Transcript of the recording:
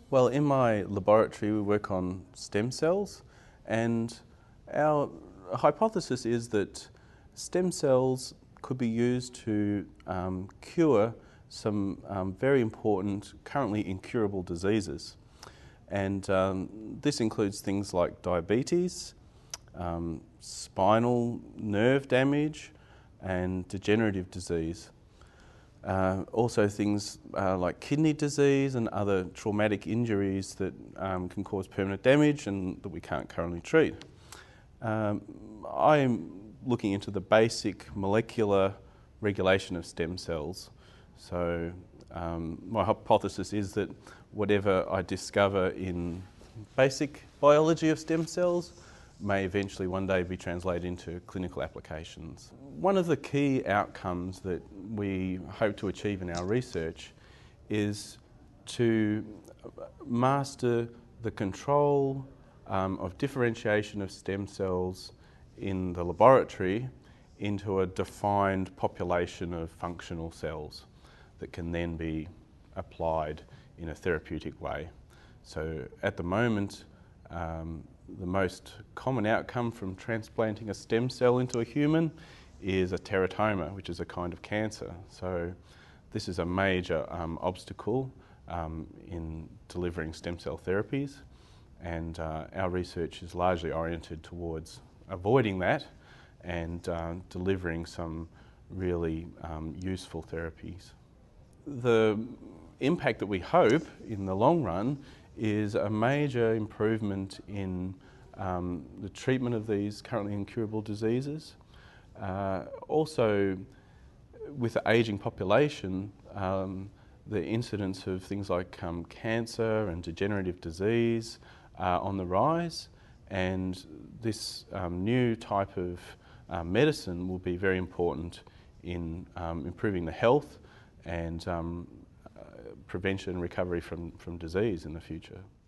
Well, in my laboratory we work on stem cells, and our hypothesis is that stem cells could be used to cure some very important, currently incurable diseases. And this includes things like diabetes, spinal nerve damage, and degenerative disease. Also things like kidney disease and other traumatic injuries that can cause permanent damage and that we can't currently treat. I'm looking into the basic molecular regulation of stem cells. So my hypothesis is that whatever I discover in basic biology of stem cells may eventually one day be translated into clinical applications. One of the key outcomes that we hope to achieve in our research is to master the control of differentiation of stem cells in the laboratory into a defined population of functional cells that can then be applied in a therapeutic way. So at the moment, the most common outcome from transplanting a stem cell into a human is a teratoma, which is a kind of cancer. So this is a major obstacle in delivering stem cell therapies, and our research is largely oriented towards avoiding that and delivering some really useful therapies. The impact that we hope in the long run is a major improvement in the treatment of these currently incurable diseases. Also, with the ageing population, the incidence of things like cancer and degenerative disease are on the rise, and this new type of medicine will be very important in improving the health and prevention and recovery from disease in the future.